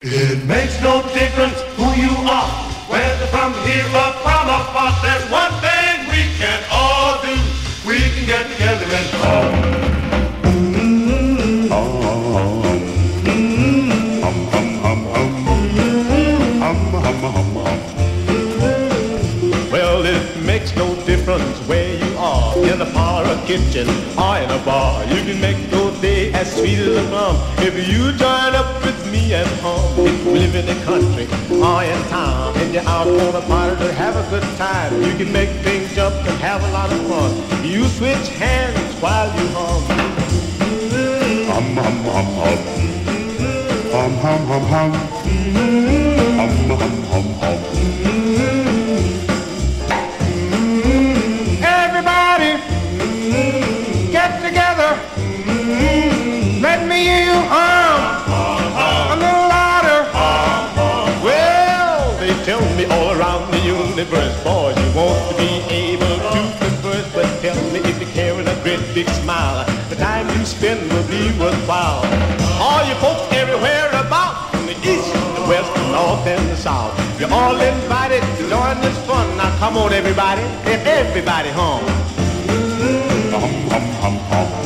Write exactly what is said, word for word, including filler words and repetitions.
It makes no difference who you are, whether from here or from afar. There's one thing we can all do. We can get together and talk. Well, it makes no difference where you are, in a parlor, a kitchen, or in a bar. You can make your day as sweet as a plum if you join up with me at home. If you live in the country or in town and you're out on a party to have a good time, you can make things jump and have a lot of fun. You switch hands while you hum. Hum, hum, hum, hum. Hum, hum, hum, hum. Hum, hum, hum, hum. Everybody, get together. Let me hear you hum a little louder. Well, they tell me all around the universe, boys, you want to be able to converse, but tell me if you're carrying a great big smile, the time you spend will be worthwhile. All you folks everywhere about, from the east, the west, the north, and the south, you're all invited to join this fun. Now come on, everybody, if everybody hum. Hum, hum, hum, hum.